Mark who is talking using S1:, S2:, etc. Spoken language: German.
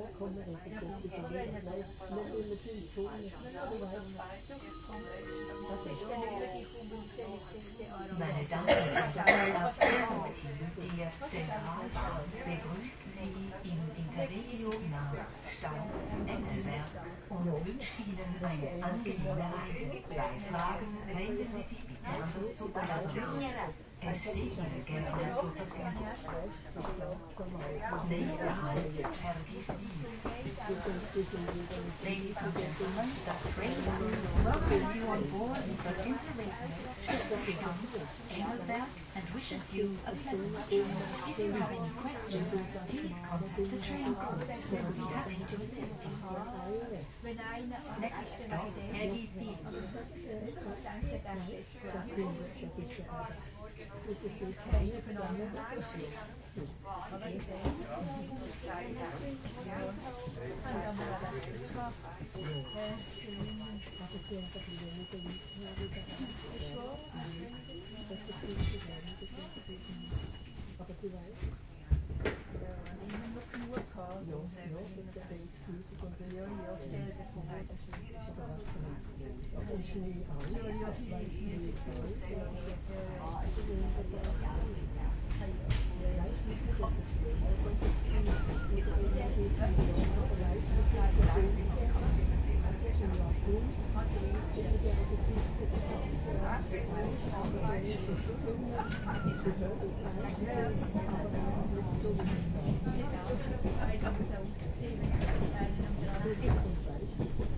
S1: Meine Damen und Herren, das Team der Zentralbahn begrüßt Sie im Interregio nach Stans-Engelberg und wünscht Ihnen eine angenehme Reise. Bei Fragen wenden Sie sich bitte an das Zugpersonal. Es steht Ihnen gerne zur Verfügung. Nächster Halt, Hergiswil. Ladies and gentlemen, the train welcomes you on board the Interregio Engelberg and wishes you a pleasant journey. If you have any questions, please contact the train crew. We will be happy to assist you. Next stop, Hergiswil.